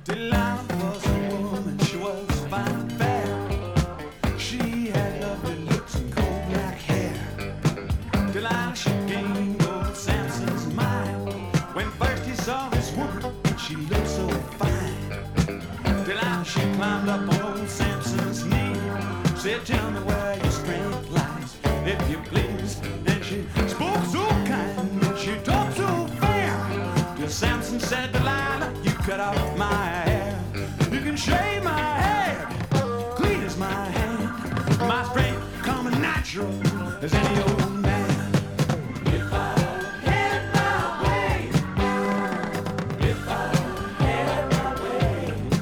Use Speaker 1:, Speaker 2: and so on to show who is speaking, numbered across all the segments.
Speaker 1: Delilah was a woman, she was fine and fair. She had lovely looks and coal black hair. Delilah, she gained old Samson's mind when first he saw this woman, she looked so fine. Delilah, she climbed up on old Samson's knee, said, "Tell me where your strength lies, if you please." And she spoke so kind and she talked so fair. Till Samson said, "Delilah, you cut off my hair. You can shave my head, clean as my hand. My strength coming natural as any old man. If I had my way, if I had my way,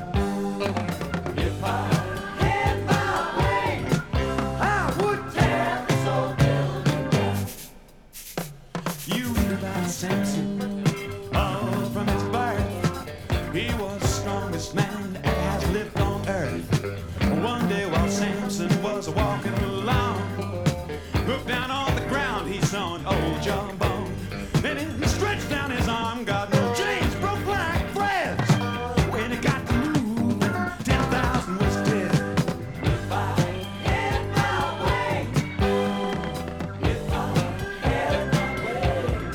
Speaker 1: if I had my way, I would tear this old building down." You read about Samson, all from his birth. He was the strongest man that has lived on earth. One day while Samson was walking along, looked down on the ground, he saw an old jawbone. And he stretched down his arm, got no chains, broke like threads. When he got to moving, 10,000 was dead. If I had my way, if I had my way,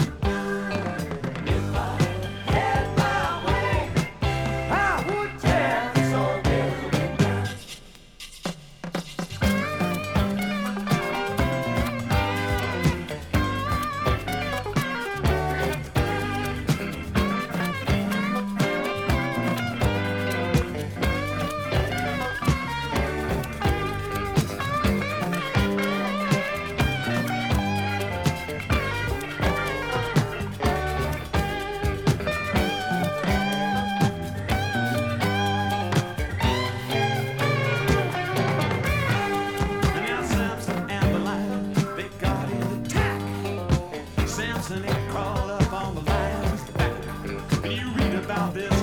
Speaker 1: if I had my way, I would tear this old building down. And now Samson and Delilah, they got in attack. Samson, he crawled up on the lion's back. And you read about this